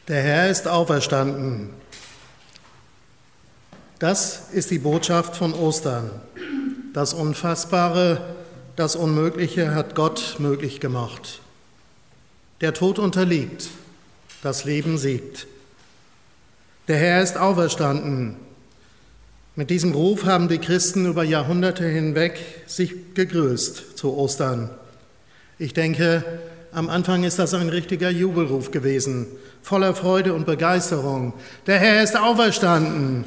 Der Herr ist auferstanden. Das ist die Botschaft von Ostern. Das Unfassbare, das Unmögliche hat Gott möglich gemacht. Der Tod unterliegt, das Leben siegt. Der Herr ist auferstanden. Mit diesem Ruf haben die Christen über Jahrhunderte hinweg sich gegrüßt zu Ostern. Ich denke, am Anfang ist das ein richtiger Jubelruf gewesen, voller Freude und Begeisterung. Der Herr ist auferstanden.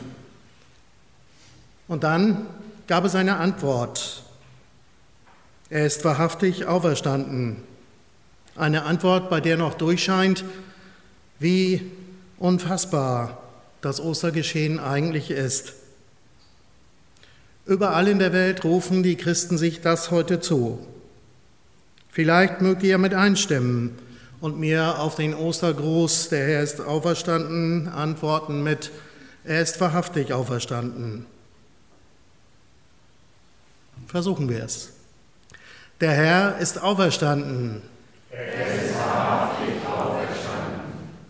Und dann gab es eine Antwort. Er ist wahrhaftig auferstanden. Eine Antwort, bei der noch durchscheint, wie unfassbar das Ostergeschehen eigentlich ist. Überall in der Welt rufen die Christen sich das heute zu. Vielleicht mögt ihr mit einstimmen und mir auf den Ostergruß, der Herr ist auferstanden, antworten mit, er ist wahrhaftig auferstanden. Versuchen wir es. Der Herr ist auferstanden. Er ist wahrhaftig auferstanden.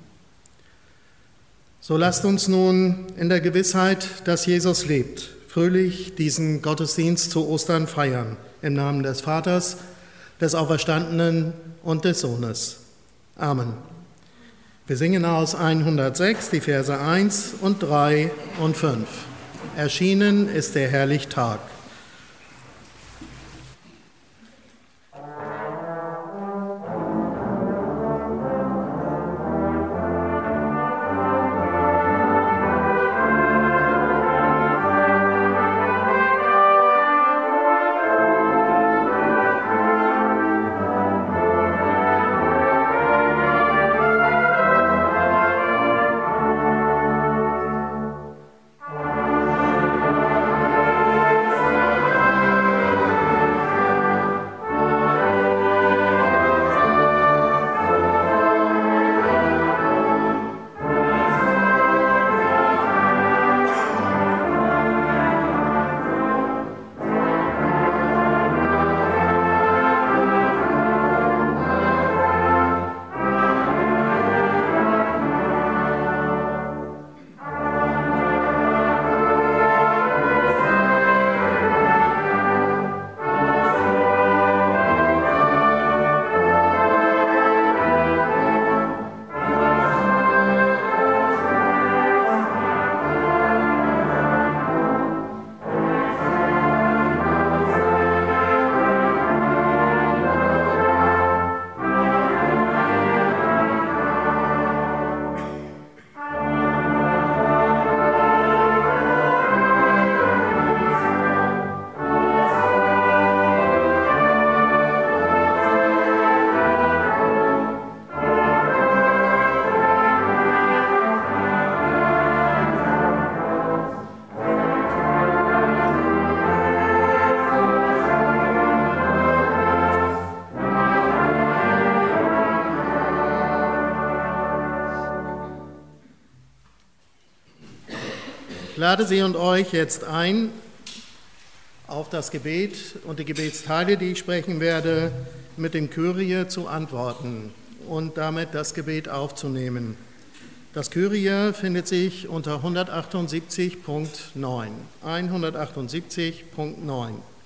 So lasst uns nun in der Gewissheit, dass Jesus lebt, fröhlich diesen Gottesdienst zu Ostern feiern, im Namen des Vaters, des Auferstandenen und des Sohnes. Amen. Wir singen aus 106 die Verse 1 und 3 und 5. Erschienen ist der Herrlichtag. Ich lade Sie und euch jetzt ein, auf das Gebet und die Gebetsteile, die ich sprechen werde, mit dem Kyrie zu antworten und damit das Gebet aufzunehmen. Das Kyrie findet sich unter 178.9. 178.9.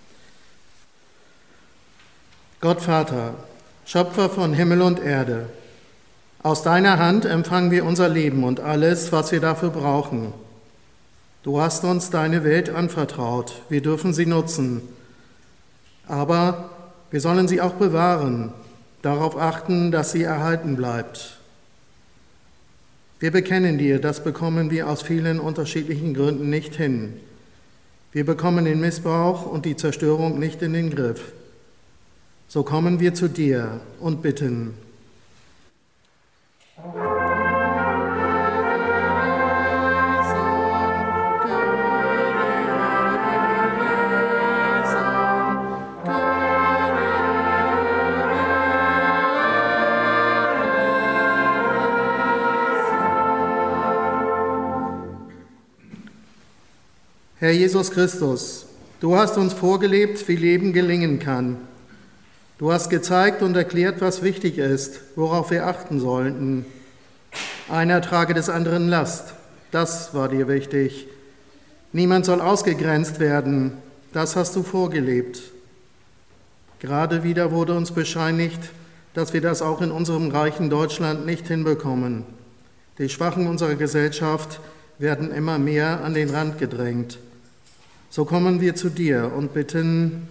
Gott Vater, Schöpfer von Himmel und Erde, aus deiner Hand empfangen wir unser Leben und alles, was wir dafür brauchen. Du hast uns deine Welt anvertraut, wir dürfen sie nutzen, aber wir sollen sie auch bewahren, darauf achten, dass sie erhalten bleibt. Wir bekennen dir, das bekommen wir aus vielen unterschiedlichen Gründen nicht hin. Wir bekommen den Missbrauch und die Zerstörung nicht in den Griff. So kommen wir zu dir und bitten. Herr Jesus Christus, du hast uns vorgelebt, wie Leben gelingen kann. Du hast gezeigt und erklärt, was wichtig ist, worauf wir achten sollten. Einer trage des anderen Last. Das war dir wichtig. Niemand soll ausgegrenzt werden. Das hast du vorgelebt. Gerade wieder wurde uns bescheinigt, dass wir das auch in unserem reichen Deutschland nicht hinbekommen. Die Schwachen unserer Gesellschaft werden immer mehr an den Rand gedrängt. So kommen wir zu dir und bitten,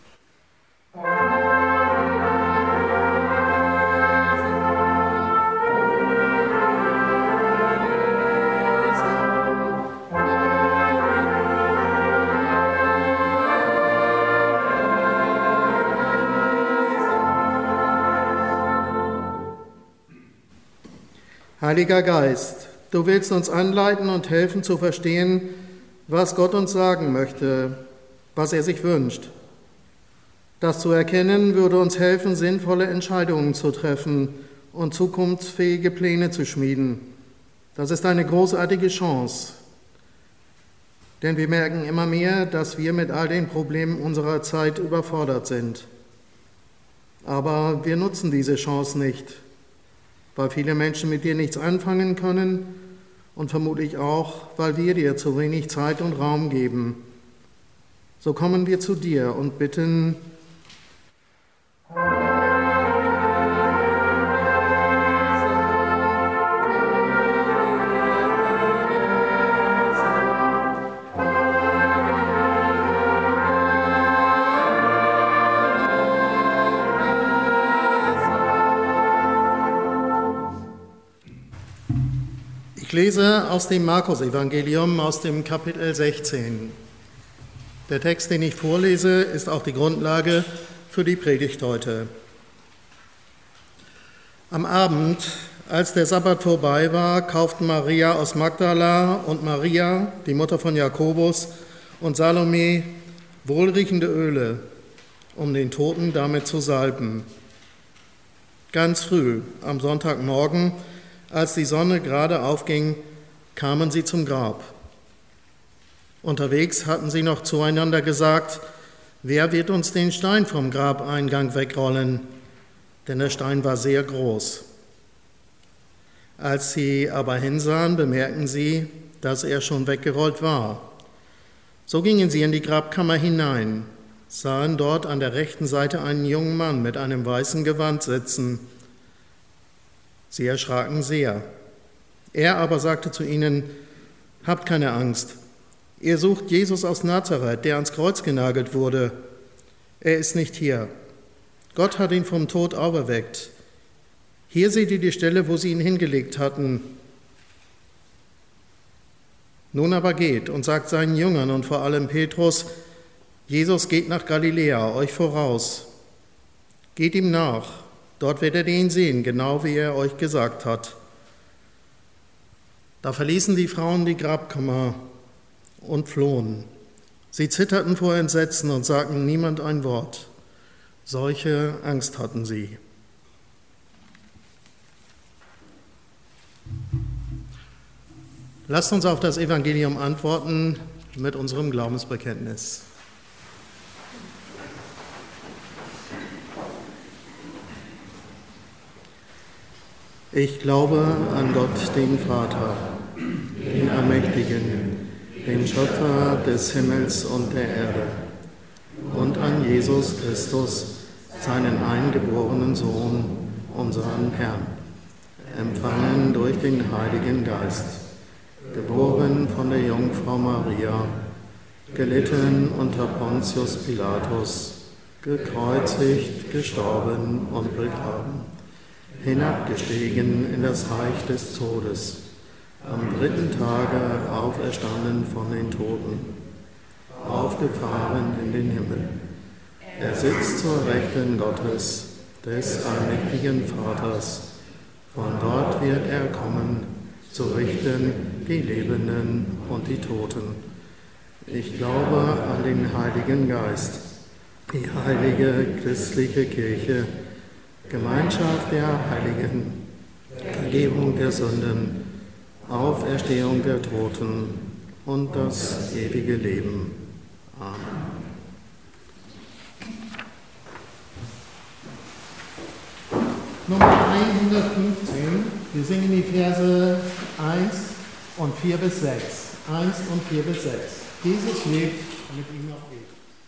Heiliger Geist, du willst uns anleiten und helfen zu verstehen, was Gott uns sagen möchte, was er sich wünscht. Das zu erkennen würde uns helfen, sinnvolle Entscheidungen zu treffen und zukunftsfähige Pläne zu schmieden. Das ist eine großartige Chance, denn wir merken immer mehr, dass wir mit all den Problemen unserer Zeit überfordert sind. Aber wir nutzen diese Chance nicht, weil viele Menschen mit dir nichts anfangen können und vermutlich auch, weil wir dir zu wenig Zeit und Raum geben. So kommen wir zu dir und bitten, Ich lese aus dem Markus-Evangelium aus dem Kapitel 16. Der Text, den ich vorlese, ist auch die Grundlage für die Predigt heute. Am Abend, als der Sabbat vorbei war, kauften Maria aus Magdala und Maria, die Mutter von Jakobus, und Salome wohlriechende Öle, um den Toten damit zu salben. Ganz früh, am Sonntagmorgen, als die Sonne gerade aufging, kamen sie zum Grab. Unterwegs hatten sie noch zueinander gesagt, wer wird uns den Stein vom Grabeingang wegrollen? Denn der Stein war sehr groß. Als sie aber hinsahen, bemerkten sie, dass er schon weggerollt war. So gingen sie in die Grabkammer hinein, sahen dort an der rechten Seite einen jungen Mann mit einem weißen Gewand sitzen. Sie erschraken sehr. Er aber sagte zu ihnen, habt keine Angst. Ihr sucht Jesus aus Nazareth, der ans Kreuz genagelt wurde. Er ist nicht hier. Gott hat ihn vom Tod auferweckt. Hier seht ihr die Stelle, wo sie ihn hingelegt hatten. Nun aber geht und sagt seinen Jüngern und vor allem Petrus, Jesus geht nach Galiläa, euch voraus. Geht ihm nach. Dort werdet ihr ihn sehen, genau wie er euch gesagt hat. Da verließen die Frauen die Grabkammer und flohen. Sie zitterten vor Entsetzen und sagten niemand ein Wort. Solche Angst hatten sie. Lasst uns auf das Evangelium antworten mit unserem Glaubensbekenntnis. Ich glaube an Gott, den Vater, den Allmächtigen, den Schöpfer des Himmels und der Erde, und an Jesus Christus, seinen eingeborenen Sohn, unseren Herrn, empfangen durch den Heiligen Geist, geboren von der Jungfrau Maria, gelitten unter Pontius Pilatus, gekreuzigt, gestorben und begraben, hinabgestiegen in das Reich des Todes, am 3. Tage auferstanden von den Toten, aufgefahren in den Himmel. Er sitzt zur Rechten Gottes, des allmächtigen Vaters. Von dort wird er kommen, zu richten die Lebenden und die Toten. Ich glaube an den Heiligen Geist, die heilige christliche Kirche, Gemeinschaft der Heiligen, Vergebung der Sünden, Auferstehung der Toten und das ewige Leben. Amen. Nummer 115. Wir singen die Verse 1 und 4 bis 6. 1 und 4 bis 6. Jesus lebt, damit ihm noch geht.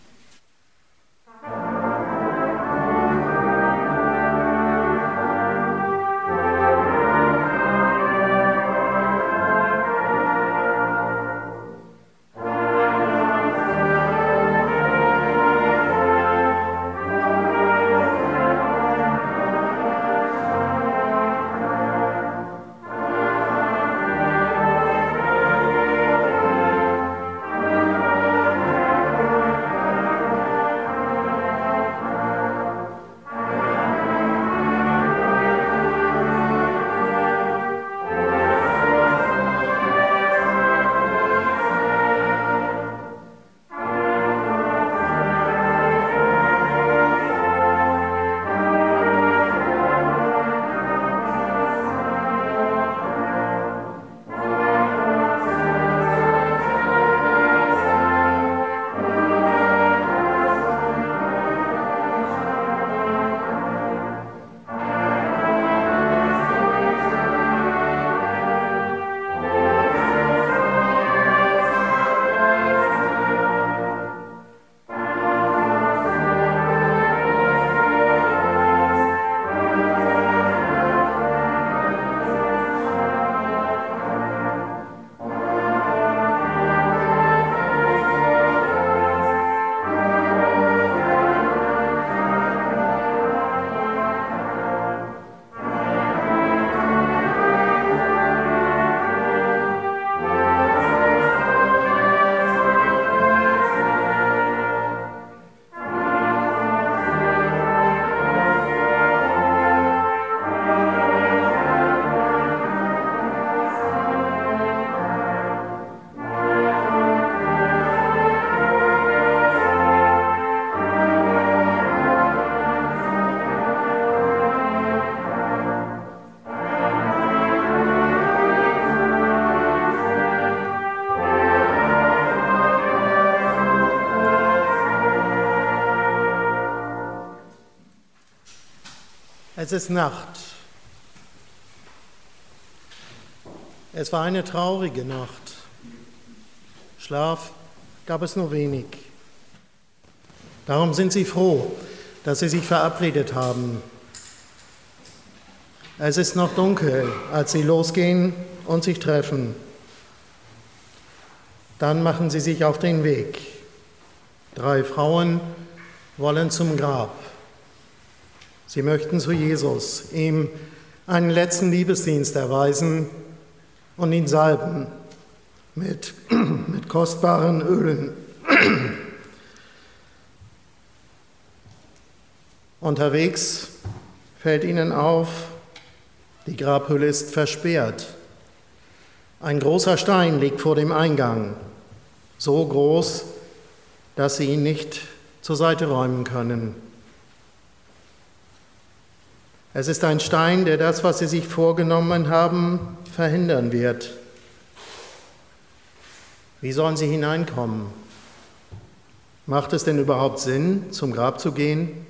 Es ist Nacht. Es war eine traurige Nacht. Schlaf gab es nur wenig. Darum sind sie froh, dass sie sich verabredet haben. Es ist noch dunkel, als sie losgehen und sich treffen. Dann machen sie sich auf den Weg. 3 Frauen wollen zum Grab. Sie möchten zu Jesus, ihm einen letzten Liebesdienst erweisen und ihn salben mit kostbaren Ölen. Unterwegs fällt ihnen auf, die Grabhülle ist versperrt. Ein großer Stein liegt vor dem Eingang, so groß, dass sie ihn nicht zur Seite räumen können. Es ist ein Stein, der das, was sie sich vorgenommen haben, verhindern wird. Wie sollen sie hineinkommen? Macht es denn überhaupt Sinn, zum Grab zu gehen?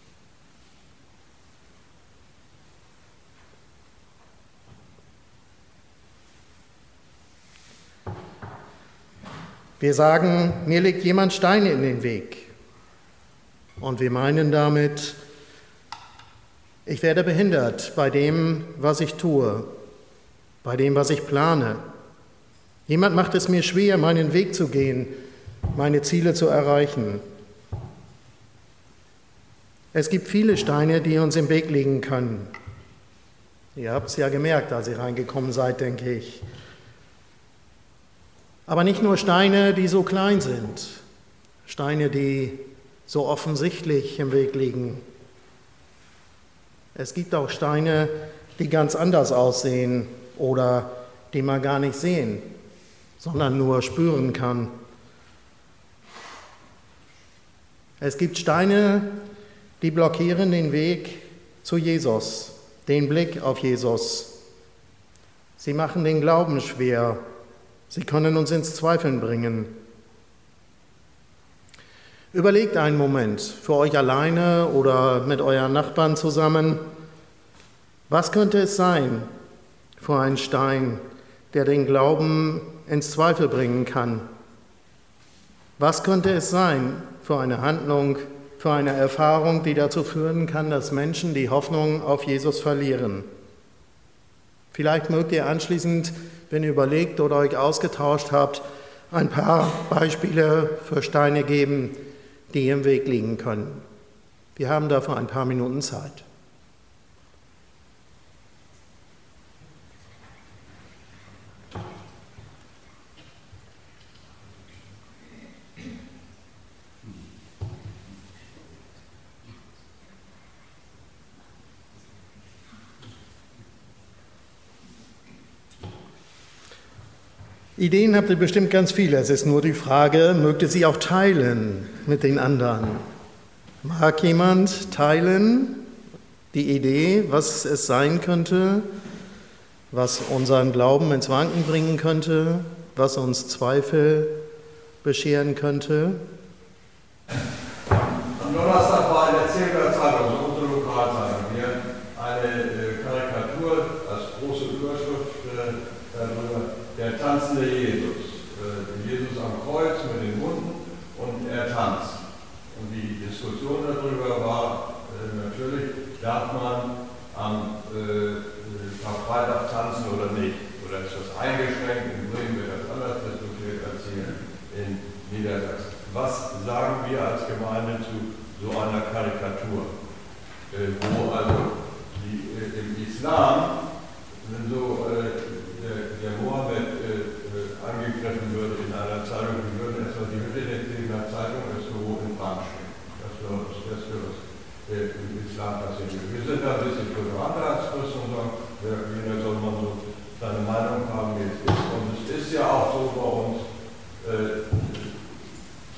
Wir sagen, mir legt jemand Steine in den Weg. Und wir meinen damit, ich werde behindert bei dem, was ich tue, bei dem, was ich plane. Jemand macht es mir schwer, meinen Weg zu gehen, meine Ziele zu erreichen. Es gibt viele Steine, die uns im Weg liegen können. Ihr habt es ja gemerkt, als ihr reingekommen seid, denke ich. Aber nicht nur Steine, die so klein sind, Steine, die so offensichtlich im Weg liegen. Es gibt auch Steine, die ganz anders aussehen oder die man gar nicht sehen, sondern nur spüren kann. Es gibt Steine, die blockieren den Weg zu Jesus, den Blick auf Jesus. Sie machen den Glauben schwer. Sie können uns ins Zweifeln bringen. Überlegt einen Moment, für euch alleine oder mit euren Nachbarn zusammen, was könnte es sein, vor einen Stein, der den Glauben ins Zweifel bringen kann? Was könnte es sein für eine Handlung, für eine Erfahrung, die dazu führen kann, dass Menschen die Hoffnung auf Jesus verlieren? Vielleicht mögt ihr anschließend, wenn ihr überlegt oder euch ausgetauscht habt, ein paar Beispiele für Steine geben, die im Weg liegen können. Wir haben dafür ein paar Minuten Zeit. Ideen habt ihr bestimmt ganz viele. Es ist nur die Frage, mögt ihr sie auch teilen mit den anderen? Mag jemand teilen die Idee, was es sein könnte, was unseren Glauben ins Wanken bringen könnte, was uns Zweifel bescheren könnte? Am Donnerstag war in der Zirkeler Zeitung, also unsere Lokalzeitung, hier eine Karikatur als große Überschrift darüber, der tanzende Jesus. Jesus am Kreuz mit den Hunden und er tanzt. Und die Diskussion darüber war, natürlich, darf man am Karfreitag tanzen oder nicht? Oder ist das eingeschränkt? In Bremen wird das anders diskutiert als hier in Niedersachsen. Was sagen wir als Gemeinde zu so einer Karikatur? Wo also im Islam so der Mohammed angegriffen würde in einer Zeitung, die würden erstmal die Hütte der Zeitung irgendwo in Brand stehen. Das wäre was im Islam passiert. Wir sind da ein bisschen toleranter als Christen und sagen, jeder soll mal so seine Meinung haben, wie es ist. Und es ist ja auch so bei uns, 52%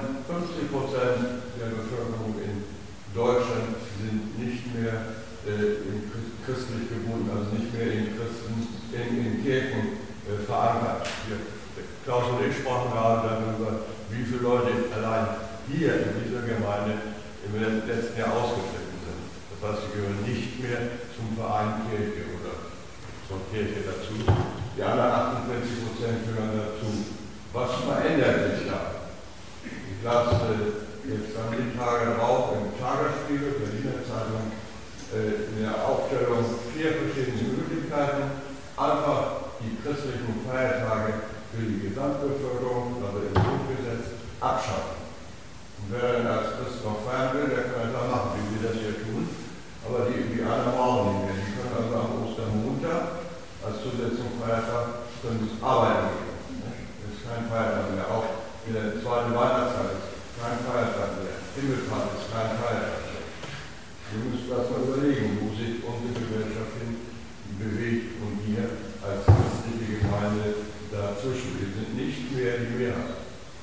der Bevölkerung in Deutschland sind nicht mehr christlich gebunden, also nicht mehr in Kirchen verankert. Klaus und ich sprachen gerade darüber, wie viele Leute allein hier in dieser Gemeinde im letzten Jahr ausgetreten sind. Das heißt, sie gehören nicht mehr zum Verein Kirche oder zur Kirche dazu. Die anderen 48% gehören dazu. Was verändert sich da? Ich las jetzt dann die Tage drauf im Tagesspiegel, Berliner Zeitung, in der Aufstellung 4 verschiedene Möglichkeiten, einfach die christlichen Feiertage für die Gesamtbevölkerung, also im Grundgesetz, abschaffen. Und wer dann als Christ noch feiern will, der kann das machen, wie wir das hier tun. Aber die anderen brauchen nicht mehr. Die können also am Ostermontag als zusätzlichen Feiertag arbeiten gehen. Das ist kein Feiertag mehr. Auch in der zweiten Weihnachtszeit ist kein Feiertag mehr. Himmelfahrt ist kein Feiertag mehr. Wir müssen das mal überlegen, wo sich unsere Gesellschaft hin bewegt und wir als christliche Gemeinde dazwischen. Wir sind nicht mehr die Mehrheit.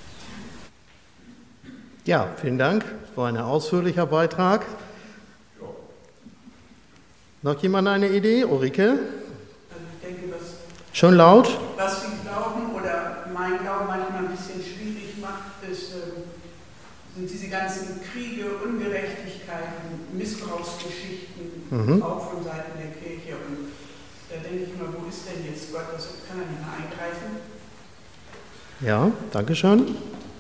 Ja, vielen Dank. Das war ein ausführlicher Beitrag. Ja. Noch jemand eine Idee? Ulrike? Also ich denke, schon laut? Was Sie glauben oder mein Glauben manchmal ein bisschen schwierig macht, sind diese ganzen Kriege, Ungerechtigkeiten, Missbrauchsgeschichten, auch von Seiten der Kirche. Und da denke ich mal, wo ist denn jetzt Gott? Das kann er nicht mehr eingreifen. Ja, danke schön.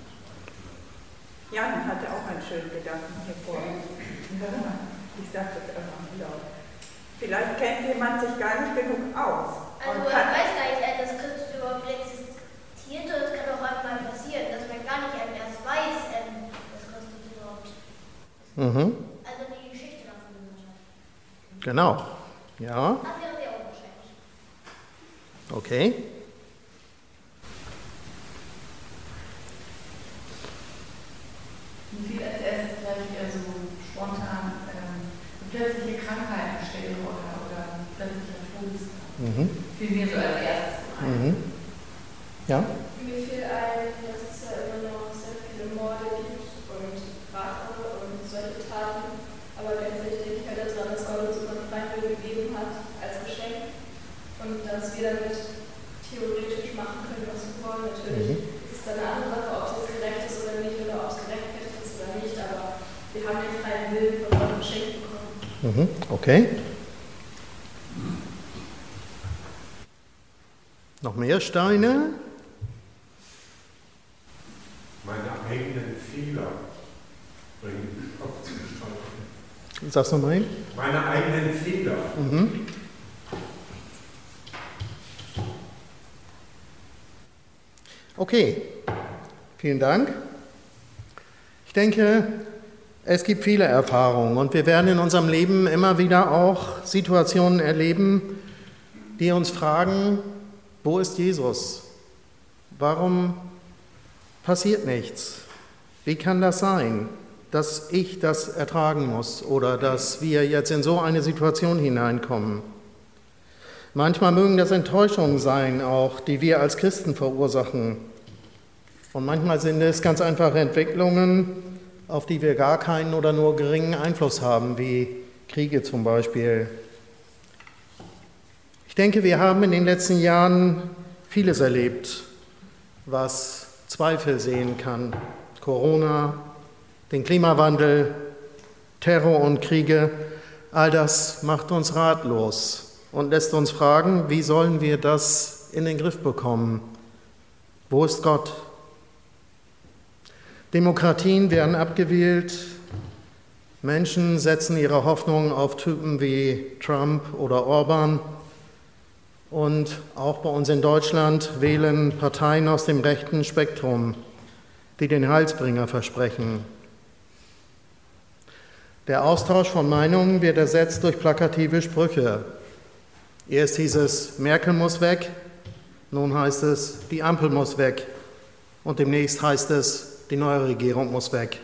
Jan hatte auch einen schönen Gedanken hier vorne. Ich sage das einfach laut. Vielleicht kennt jemand sich gar nicht genug aus. Also er weiß gar nicht, dass Christus überhaupt existiert, und es kann auch einmal passieren, dass man gar nicht erst weiß, dass Christus überhaupt ist. Also die Geschichte davon gehört hat. Genau. Ja. Das wäre sehr unwahrscheinlich. Okay. Mir fiel als erstes gleich so spontan plötzliche Krankheiten stellen oder plötzlicher Todesfall. Fiel mir so als erstes ein. Ja? Mir fiel ein, dass es ja immer noch sehr viele Morde gibt und Rache und solche Taten, aber letztlich denke ich halt daran, dass Gott uns immer freien Will gegeben hat als Geschenk und dass wir damit theoretisch machen können, was wir wollen. Natürlich ist es dann eine andere Sache, ob es gerecht ist oder nicht, oder ob es gerechtfertigt ist oder nicht, aber wir haben den freien Willen von Gott geschenkt bekommen. Okay. mehr Steine? Meine eigenen Fehler bringen mich auf zu gestalten. Sag's nochmal hin. Meine eigenen Fehler. Okay, vielen Dank. Ich denke, es gibt viele Erfahrungen und wir werden in unserem Leben immer wieder auch Situationen erleben, die uns fragen, wo ist Jesus? Warum passiert nichts? Wie kann das sein, dass ich das ertragen muss oder dass wir jetzt in so eine Situation hineinkommen? Manchmal mögen das Enttäuschungen sein, auch die wir als Christen verursachen. Und manchmal sind es ganz einfache Entwicklungen, auf die wir gar keinen oder nur geringen Einfluss haben, wie Kriege zum Beispiel. Ich denke, wir haben in den letzten Jahren vieles erlebt, was Zweifel sehen kann. Corona, den Klimawandel, Terror und Kriege, all das macht uns ratlos und lässt uns fragen, wie sollen wir das in den Griff bekommen? Wo ist Gott? Demokratien werden abgewählt, Menschen setzen ihre Hoffnung auf Typen wie Trump oder Orban und auch bei uns in Deutschland wählen Parteien aus dem rechten Spektrum, die den Heilsbringer versprechen. Der Austausch von Meinungen wird ersetzt durch plakative Sprüche. Erst hieß es, Merkel muss weg, nun heißt es, die Ampel muss weg und demnächst heißt es, die neue Regierung muss weg.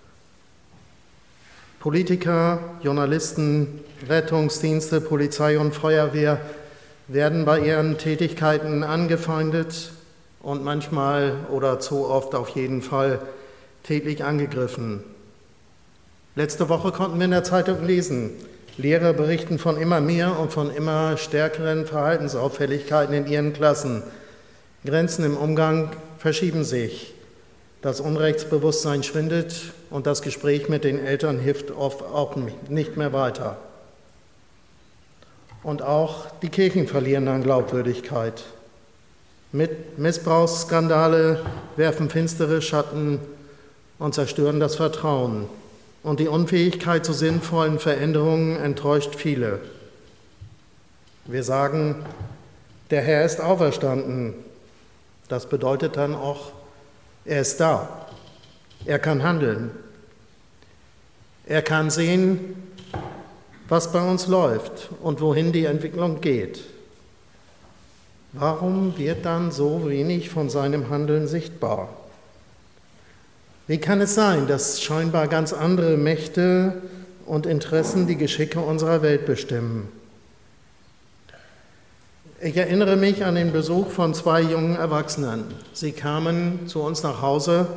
Politiker, Journalisten, Rettungsdienste, Polizei und Feuerwehr werden bei ihren Tätigkeiten angefeindet und manchmal oder zu oft auf jeden Fall tätlich angegriffen. Letzte Woche konnten wir in der Zeitung lesen, Lehrer berichten von immer mehr und von immer stärkeren Verhaltensauffälligkeiten in ihren Klassen. Grenzen im Umgang verschieben sich. Das Unrechtsbewusstsein schwindet und das Gespräch mit den Eltern hilft oft auch nicht mehr weiter. Und auch die Kirchen verlieren an Glaubwürdigkeit. Missbrauchsskandale werfen finstere Schatten und zerstören das Vertrauen. Und die Unfähigkeit zu sinnvollen Veränderungen enttäuscht viele. Wir sagen, der Herr ist auferstanden. Das bedeutet dann auch, er ist da. Er kann handeln. Er kann sehen, was bei uns läuft und wohin die Entwicklung geht. Warum wird dann so wenig von seinem Handeln sichtbar? Wie kann es sein, dass scheinbar ganz andere Mächte und Interessen die Geschicke unserer Welt bestimmen? Ich erinnere mich an den Besuch von 2 jungen Erwachsenen. Sie kamen zu uns nach Hause,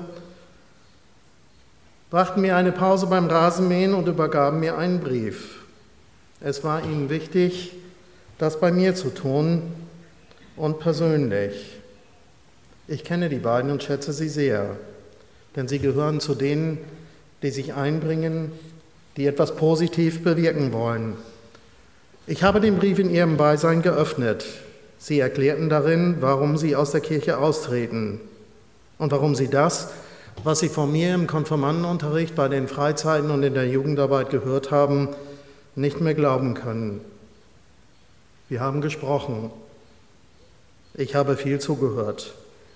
brachten mir eine Pause beim Rasenmähen und übergaben mir einen Brief. Es war ihnen wichtig, das bei mir zu tun und persönlich. Ich kenne die beiden und schätze sie sehr, denn sie gehören zu denen, die sich einbringen, die etwas positiv bewirken wollen. Ich habe den Brief in ihrem Beisein geöffnet. Sie erklärten darin, warum sie aus der Kirche austreten und warum sie das, was sie von mir im Konfirmandenunterricht, bei den Freizeiten und in der Jugendarbeit gehört haben, nicht mehr glauben können. Wir haben gesprochen. Ich habe viel zugehört.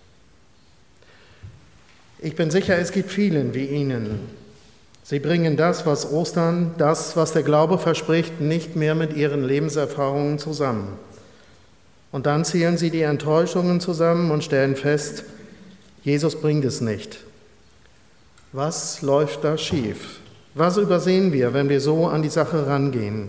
Ich bin sicher, es gibt vielen wie Ihnen. Sie bringen das, was Ostern, das, was der Glaube verspricht, nicht mehr mit ihren Lebenserfahrungen zusammen. Und dann zählen sie die Enttäuschungen zusammen und stellen fest, Jesus bringt es nicht. Was läuft da schief? Was übersehen wir, wenn wir so an die Sache rangehen?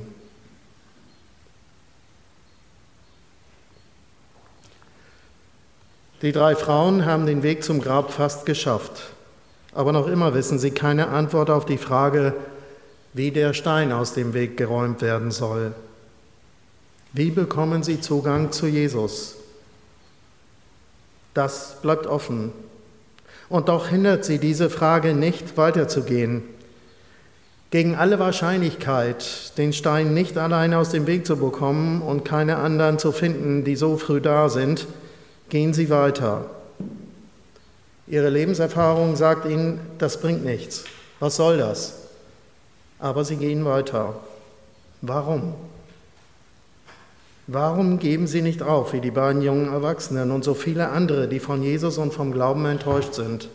Die 3 Frauen haben den Weg zum Grab fast geschafft. Aber noch immer wissen sie keine Antwort auf die Frage, wie der Stein aus dem Weg geräumt werden soll. Wie bekommen sie Zugang zu Jesus? Das bleibt offen. Und doch hindert sie diese Frage nicht, weiterzugehen. Gegen alle Wahrscheinlichkeit, den Stein nicht alleine aus dem Weg zu bekommen und keine anderen zu finden, die so früh da sind, gehen sie weiter. Ihre Lebenserfahrung sagt ihnen, das bringt nichts. Was soll das? Aber sie gehen weiter. Warum? Warum geben sie nicht auf, wie die beiden jungen Erwachsenen und so viele andere, die von Jesus und vom Glauben enttäuscht sind?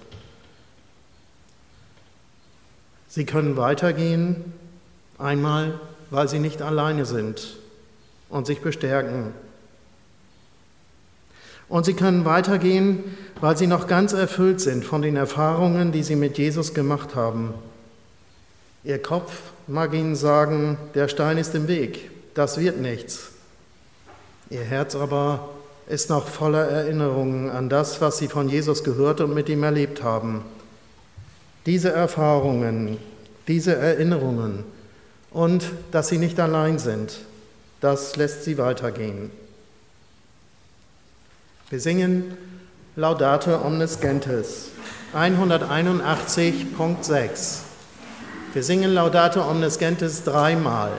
Sie können weitergehen, einmal, weil sie nicht alleine sind und sich bestärken. Und sie können weitergehen, weil sie noch ganz erfüllt sind von den Erfahrungen, die sie mit Jesus gemacht haben. Ihr Kopf mag ihnen sagen, der Stein ist im Weg, das wird nichts. Ihr Herz aber ist noch voller Erinnerungen an das, was sie von Jesus gehört und mit ihm erlebt haben. Diese Erfahrungen, diese Erinnerungen und dass sie nicht allein sind, das lässt sie weitergehen. Wir singen Laudate omnes gentes, 181.6. Wir singen Laudate omnes gentes 3-mal.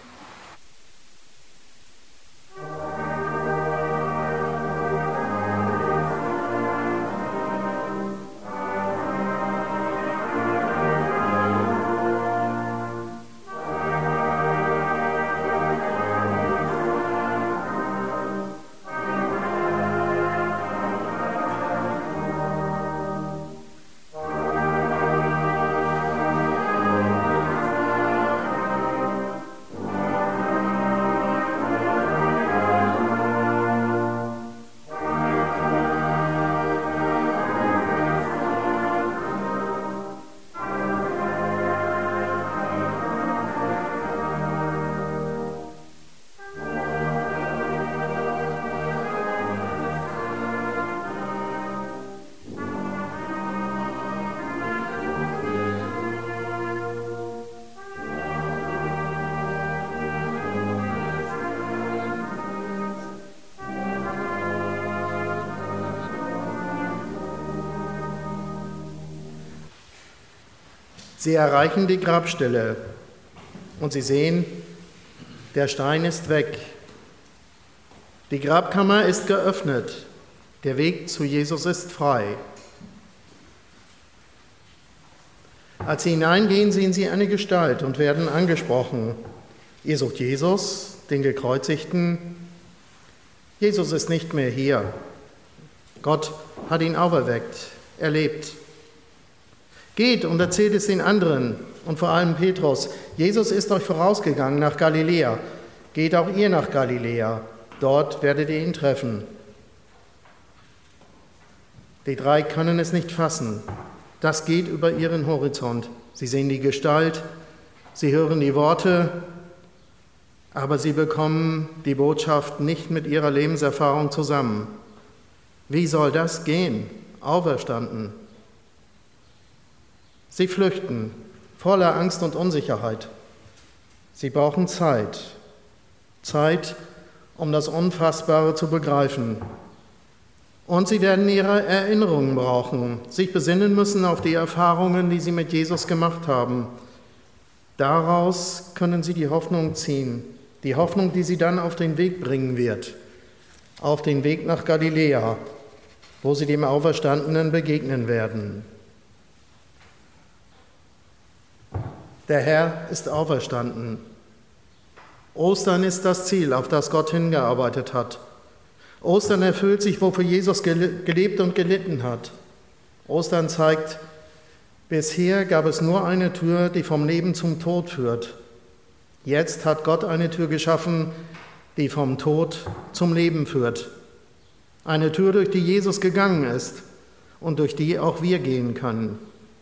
Sie erreichen die Grabstelle und sie sehen, der Stein ist weg. Die Grabkammer ist geöffnet. Der Weg zu Jesus ist frei. Als sie hineingehen, sehen sie eine Gestalt und werden angesprochen. Ihr sucht Jesus, den Gekreuzigten. Jesus ist nicht mehr hier. Gott hat ihn auferweckt. Er lebt. Geht und erzählt es den anderen und vor allem Petrus. Jesus ist euch vorausgegangen nach Galiläa. Geht auch ihr nach Galiläa. Dort werdet ihr ihn treffen. Die drei können es nicht fassen. Das geht über ihren Horizont. Sie sehen die Gestalt, sie hören die Worte, aber sie bekommen die Botschaft nicht mit ihrer Lebenserfahrung zusammen. Wie soll das gehen? Auferstanden. Sie flüchten, voller Angst und Unsicherheit. Sie brauchen Zeit. Zeit, um das Unfassbare zu begreifen. Und sie werden ihre Erinnerungen brauchen, sich besinnen müssen auf die Erfahrungen, die sie mit Jesus gemacht haben. Daraus können sie die Hoffnung ziehen, die Hoffnung, die sie dann auf den Weg bringen wird, auf den Weg nach Galiläa, wo sie dem Auferstandenen begegnen werden. Der Herr ist auferstanden. Ostern ist das Ziel, auf das Gott hingearbeitet hat. Ostern erfüllt sich, wofür Jesus gelebt und gelitten hat. Ostern zeigt, bisher gab es nur eine Tür, die vom Leben zum Tod führt. Jetzt hat Gott eine Tür geschaffen, die vom Tod zum Leben führt. Eine Tür, durch die Jesus gegangen ist und durch die auch wir gehen können.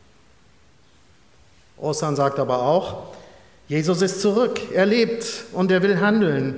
Ostern sagt aber auch, Jesus ist zurück, er lebt und er will handeln.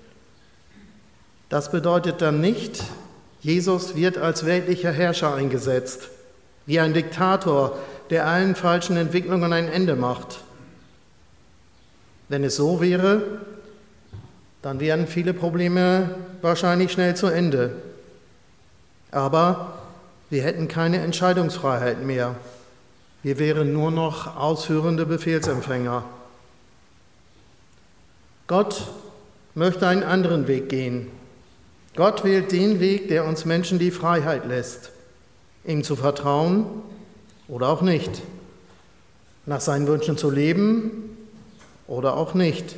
Das bedeutet dann nicht, Jesus wird als weltlicher Herrscher eingesetzt, wie ein Diktator, der allen falschen Entwicklungen ein Ende macht. Wenn es so wäre, dann wären viele Probleme wahrscheinlich schnell zu Ende. Aber wir hätten keine Entscheidungsfreiheit mehr. Wir wären nur noch ausführende Befehlsempfänger. Gott möchte einen anderen Weg gehen. Gott wählt den Weg, der uns Menschen die Freiheit lässt, ihm zu vertrauen oder auch nicht, nach seinen Wünschen zu leben oder auch nicht.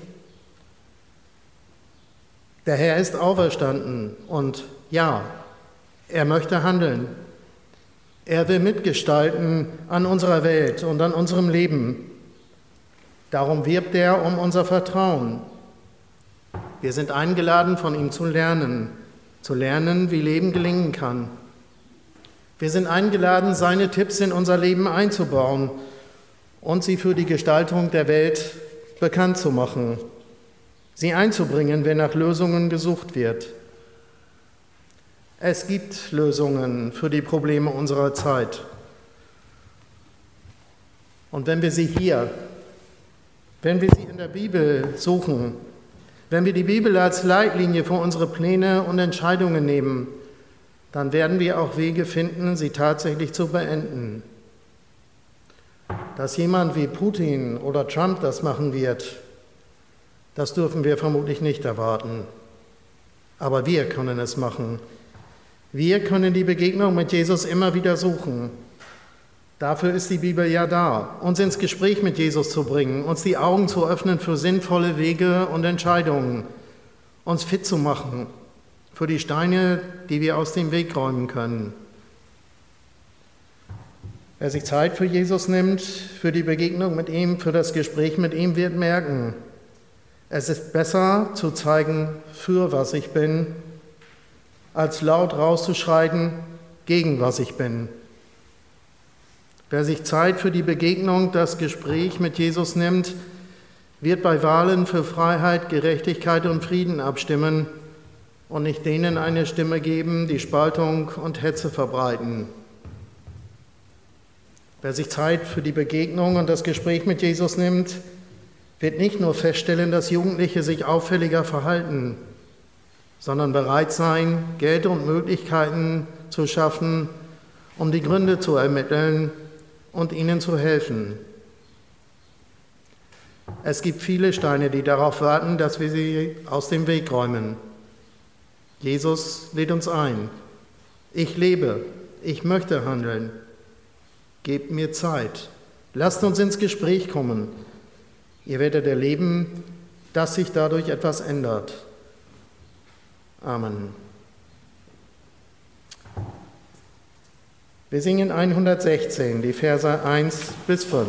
Der Herr ist auferstanden und ja, er möchte handeln. Er will mitgestalten an unserer Welt und an unserem Leben. Darum wirbt er um unser Vertrauen. Wir sind eingeladen, von ihm zu lernen, wie Leben gelingen kann. Wir sind eingeladen, seine Tipps in unser Leben einzubauen und sie für die Gestaltung der Welt bekannt zu machen, sie einzubringen, wenn nach Lösungen gesucht wird. Es gibt Lösungen für die Probleme unserer Zeit. Und wenn wir sie in der Bibel suchen, wenn wir die Bibel als Leitlinie für unsere Pläne und Entscheidungen nehmen, dann werden wir auch Wege finden, sie tatsächlich zu beenden. Dass jemand wie Putin oder Trump das machen wird, das dürfen wir vermutlich nicht erwarten. Aber wir können es machen. Wir können die Begegnung mit Jesus immer wieder suchen. Dafür ist die Bibel ja da, uns ins Gespräch mit Jesus zu bringen, uns die Augen zu öffnen für sinnvolle Wege und Entscheidungen, uns fit zu machen für die Steine, die wir aus dem Weg räumen können. Wer sich Zeit für Jesus nimmt, für die Begegnung mit ihm, für das Gespräch mit ihm, wird merken, es ist besser zu zeigen, für was ich bin, als laut rauszuschreien, gegen was ich bin. Wer sich Zeit für die Begegnung, das Gespräch mit Jesus nimmt, wird bei Wahlen für Freiheit, Gerechtigkeit und Frieden abstimmen und nicht denen eine Stimme geben, die Spaltung und Hetze verbreiten. Wer sich Zeit für die Begegnung und das Gespräch mit Jesus nimmt, wird nicht nur feststellen, dass Jugendliche sich auffälliger verhalten, sondern bereit sein, Geld und Möglichkeiten zu schaffen, um die Gründe zu ermitteln und ihnen zu helfen. Es gibt viele Steine, die darauf warten, dass wir sie aus dem Weg räumen. Jesus lädt uns ein. Ich lebe, ich möchte handeln. Gebt mir Zeit. Lasst uns ins Gespräch kommen. Ihr werdet erleben, dass sich dadurch etwas ändert. Amen. Wir singen 116, die Verse 1 bis 5.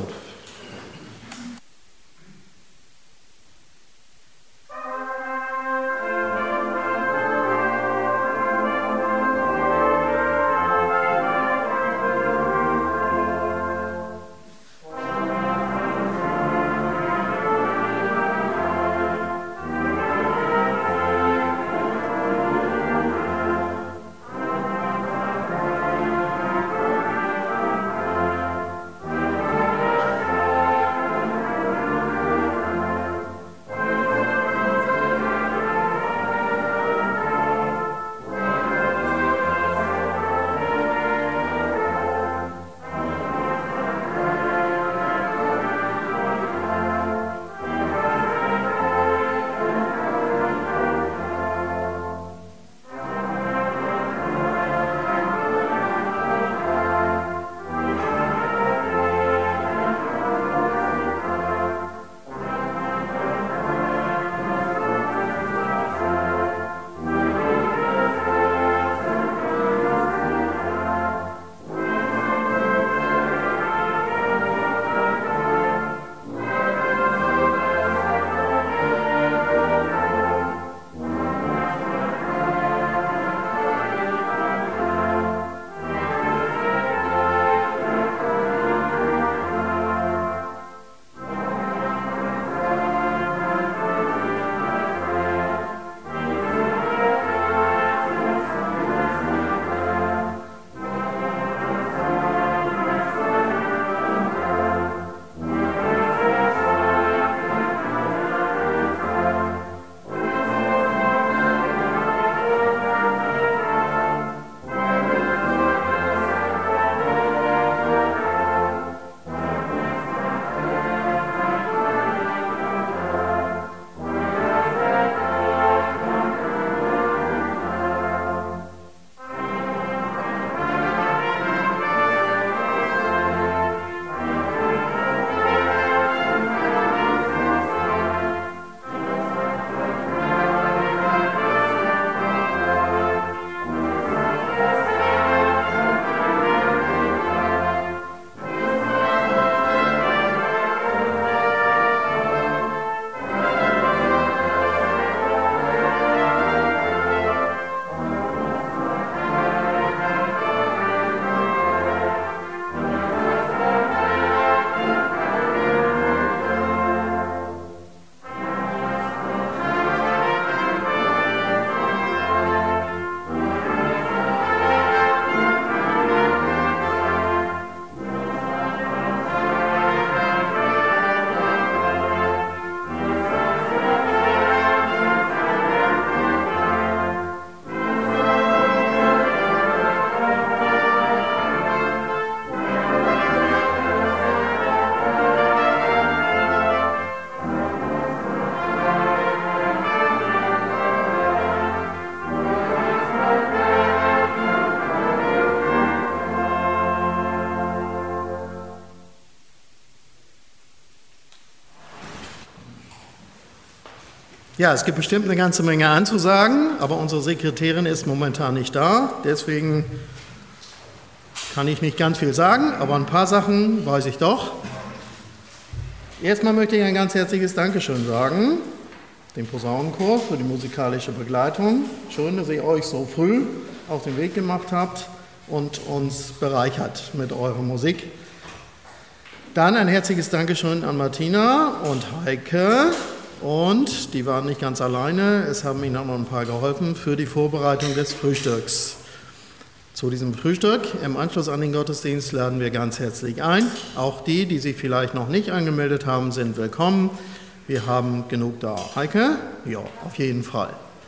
Ja, es gibt bestimmt eine ganze Menge anzusagen, aber unsere Sekretärin ist momentan nicht da. Deswegen kann ich nicht ganz viel sagen, aber ein paar Sachen weiß ich doch. Erstmal möchte ich ein ganz herzliches Dankeschön sagen, dem Posaunenchor für die musikalische Begleitung. Schön, dass ihr euch so früh auf den Weg gemacht habt und uns bereichert mit eurer Musik. Dann ein herzliches Dankeschön an Martina und Heike. Und die waren nicht ganz alleine, es haben ihnen auch noch ein paar geholfen für die Vorbereitung des Frühstücks. Zu diesem Frühstück im Anschluss an den Gottesdienst laden wir ganz herzlich ein. Auch die, die sich vielleicht noch nicht angemeldet haben, sind willkommen. Wir haben genug da. Heike? Ja, auf jeden Fall.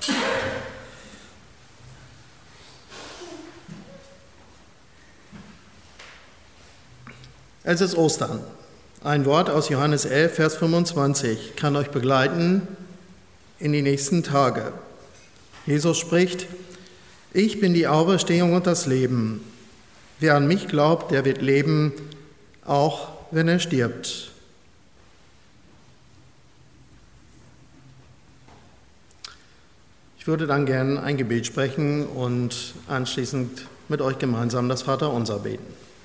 Es ist Ostern. Ein Wort aus Johannes 11, Vers 25 kann euch begleiten in die nächsten Tage. Jesus spricht: Ich bin die Auferstehung und das Leben. Wer an mich glaubt, der wird leben, auch wenn er stirbt. Ich würde dann gerne ein Gebet sprechen und anschließend mit euch gemeinsam das Vaterunser beten.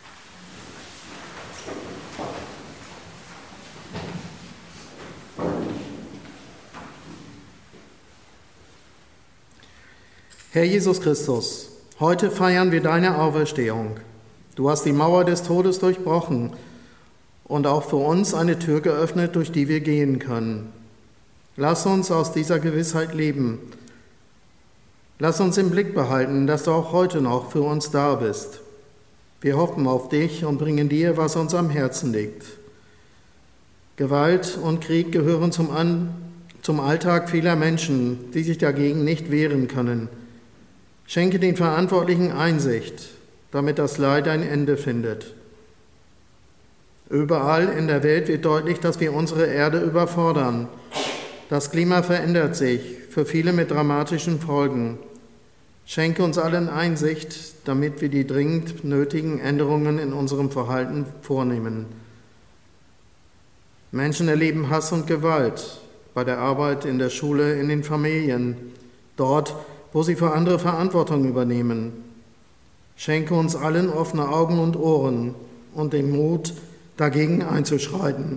Herr Jesus Christus, heute feiern wir deine Auferstehung. Du hast die Mauer des Todes durchbrochen und auch für uns eine Tür geöffnet, durch die wir gehen können. Lass uns aus dieser Gewissheit leben. Lass uns im Blick behalten, dass du auch heute noch für uns da bist. Wir hoffen auf dich und bringen dir, was uns am Herzen liegt. Gewalt und Krieg gehören zum Alltag vieler Menschen, die sich dagegen nicht wehren können. Schenke den Verantwortlichen Einsicht, damit das Leid ein Ende findet. Überall in der Welt wird deutlich, dass wir unsere Erde überfordern. Das Klima verändert sich, für viele mit dramatischen Folgen. Schenke uns allen Einsicht, damit wir die dringend nötigen Änderungen in unserem Verhalten vornehmen. Menschen erleben Hass und Gewalt bei der Arbeit, in der Schule, in den Familien, dort, wo sie für andere Verantwortung übernehmen. Schenke uns allen offene Augen und Ohren und den Mut, dagegen einzuschreiten.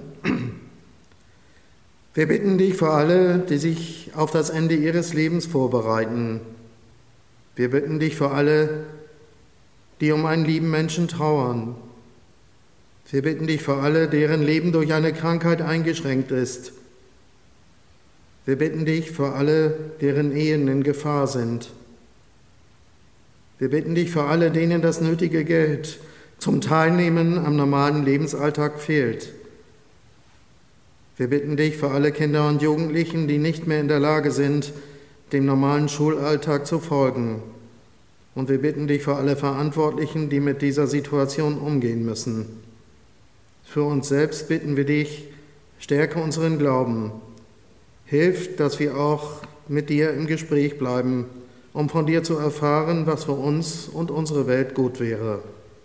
Wir bitten dich für alle, die sich auf das Ende ihres Lebens vorbereiten. Wir bitten dich für alle, die um einen lieben Menschen trauern. Wir bitten dich für alle, deren Leben durch eine Krankheit eingeschränkt ist. Wir bitten dich für alle, deren Ehen in Gefahr sind. Wir bitten dich für alle, denen das nötige Geld zum Teilnehmen am normalen Lebensalltag fehlt. Wir bitten dich für alle Kinder und Jugendlichen, die nicht mehr in der Lage sind, dem normalen Schulalltag zu folgen. Und wir bitten dich für alle Verantwortlichen, die mit dieser Situation umgehen müssen. Für uns selbst bitten wir dich, stärke unseren Glauben. Hilf, dass wir auch mit dir im Gespräch bleiben, um von dir zu erfahren, was für uns und unsere Welt gut wäre.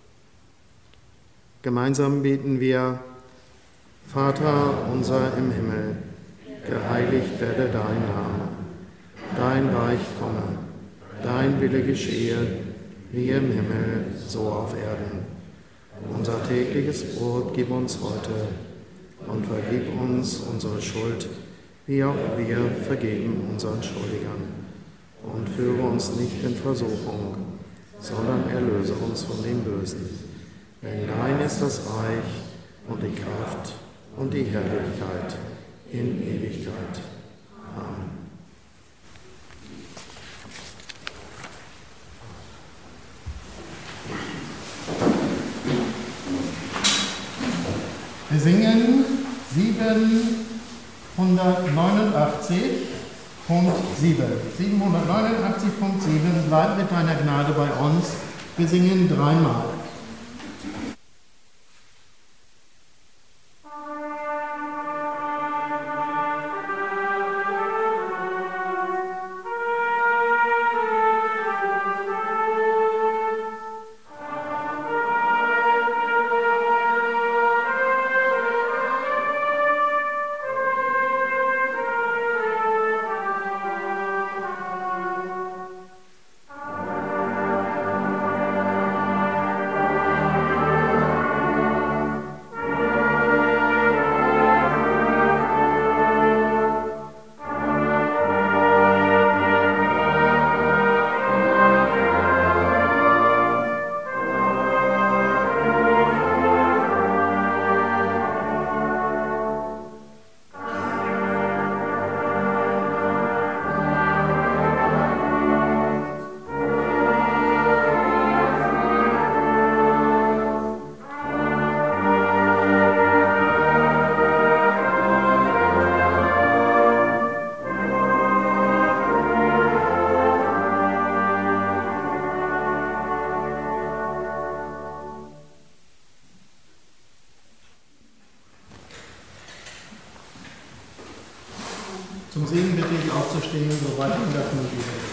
Gemeinsam beten wir: Vater unser im Himmel, geheiligt werde dein Name. Dein Reich komme, dein Wille geschehe, wie im Himmel, so auf Erden. Unser tägliches Brot gib uns heute und vergib uns unsere Schuld, wie auch wir vergeben unseren Schuldigern. Und führe uns nicht in Versuchung, sondern erlöse uns von dem Bösen. Denn dein ist das Reich und die Kraft und die Herrlichkeit in Ewigkeit. Amen. Wir singen 789.7. 789.7. Bleib mit deiner Gnade bei uns. Wir singen dreimal. Zum Singen bitte ich aufzustehen, soweit Ihnen das möglich ist.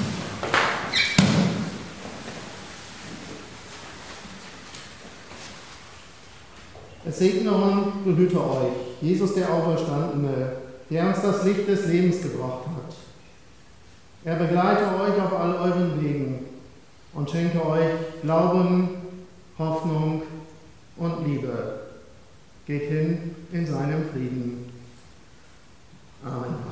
Es segne und behüte euch, Jesus der Auferstandene, der uns das Licht des Lebens gebracht hat. Er begleite euch auf all euren Wegen und schenke euch Glauben, Hoffnung und Liebe. Geht hin in seinem Frieden. Amen.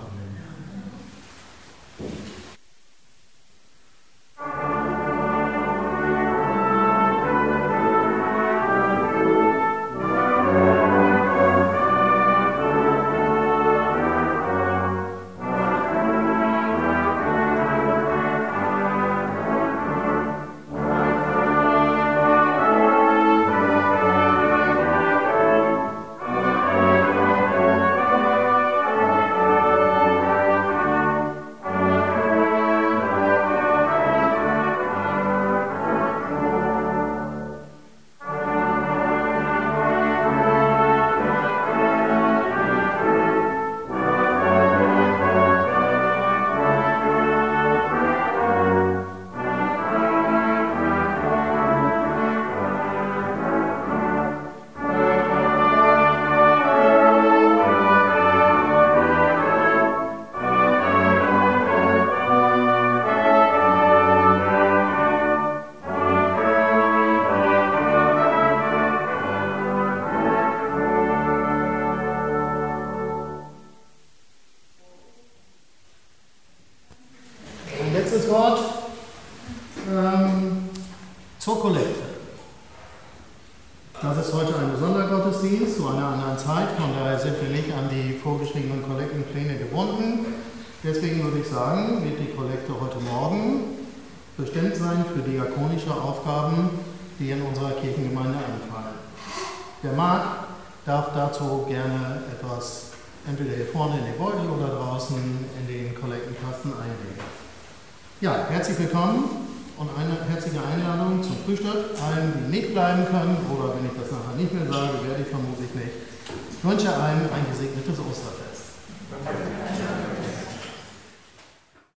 Letztes Wort zur Kollekte. Das ist heute ein Sondergottesdienst zu einer anderen Zeit, von daher sind wir nicht an die vorgeschriebenen Kollektenpläne gebunden. Deswegen würde ich sagen, wird die Kollekte heute Morgen bestimmt sein für diakonische Aufgaben, die in unserer Kirchengemeinde anfallen. Wer mag, darf dazu gerne etwas entweder hier vorne in den Beutel oder draußen in den Kollektenkasten einlegen. Ja, herzlich willkommen und eine herzliche Einladung zum Frühstück. Allen, die nicht bleiben können, oder wenn ich das nachher nicht mehr sage, werde ich vermutlich nicht. Ich wünsche allen ein gesegnetes Osterfest. Danke.